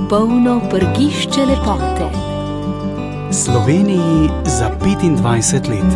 Polno prgišče lepote. Sloveniji za 25 let.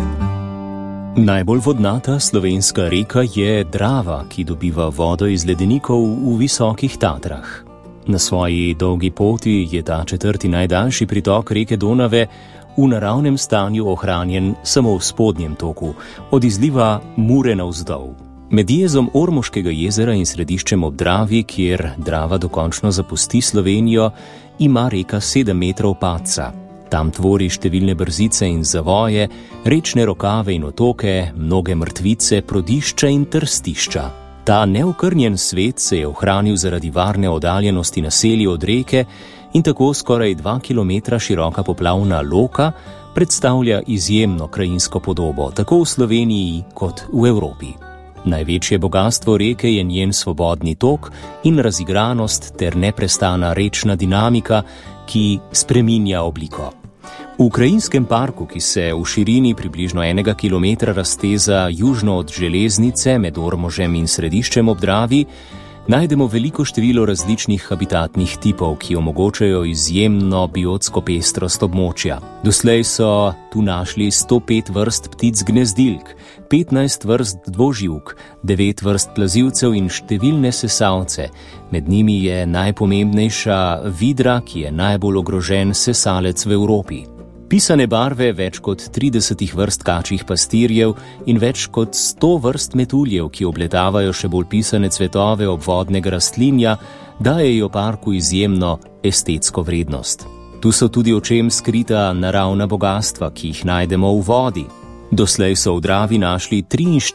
Najbolj vodnata slovenska reka je Drava, ki dobiva vodo iz ledenikov v visokih Tatrah. Na svoji dolgi poti je ta četrti najdaljši pritok reke Donave v naravnem stanju ohranjen samo v spodnjem toku, od izliva Mure navzdol. Med jezom Ormoškega jezera in središčem ob Dravi, kjer Drava dokončno zapusti Slovenijo, ima reka 7 metrov padca. Tam tvori številne brzice in zavoje, rečne rokave in otoke, mnoge mrtvice, prodišča in trstišča. Ta neokrnjen svet se je ohranil zaradi varne oddaljenosti naselij od reke in tako skoraj 2 kilometra široka poplavna Loka predstavlja izjemno krajinsko podobo, tako v Sloveniji kot v Evropi. Največje bogastvo reke je njen svobodni tok in razigranost ter neprestana rečna dinamika, ki spreminja obliko. V krajinskem parku, ki se v širini približno 1 kilometra razteza južno od železnice med Ormožem in središčem ob Dravi, najdemo veliko število različnih habitatnih tipov, ki omogočajo izjemno biotsko pestrost območja. Doslej so tu našli 105 vrst ptic gnezdilk, 15 vrst dvoživk, 9 vrst plazilcev in številne sesalce. Med njimi je najpomembnejša vidra, ki je najbolj ogrožen sesalec v Evropi. Pisane barve več kot 30 vrst kačjih pastirjev in več kot 100 vrst metuljev, ki obletavajo še bolj pisane cvetove obvodnega rastlinja, dajejo parku izjemno estetsko vrednost. Tu so tudi očem skrita naravna bogastva, ki jih najdemo v vodi. Doslej so v Dravi našli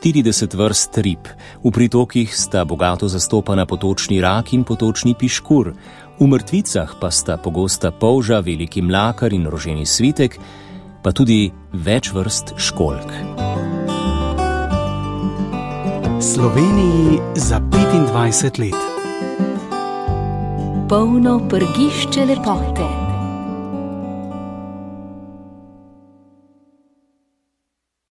43 vrst rib. V pritokih sta bogato zastopana potočni rak in potočni piškur. V mrtvicah pa sta pogosta polža, veliki mlakar in roženi svitek, pa tudi več vrst školjk. Sloveniji za 25 let. Polno prgišče lepote.